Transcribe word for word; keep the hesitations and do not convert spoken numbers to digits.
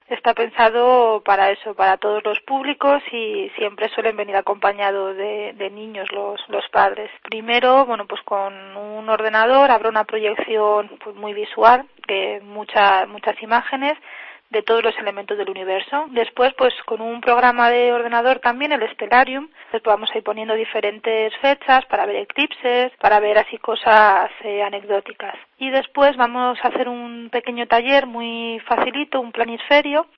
Está pensado para eso, para todos los públicos y siempre suelen venir acompañados de, de niños los, los padres. Primero, bueno, pues con un ordenador habrá una proyección pues muy visual de muchas muchas imágenes de todos los elementos del universo. Después, pues con un programa de ordenador también, el Stellarium, pues vamos a ir poniendo diferentes fechas para ver eclipses, para ver así cosas eh, anecdóticas. Y después vamos a hacer un pequeño taller muy facilito, un planisferio,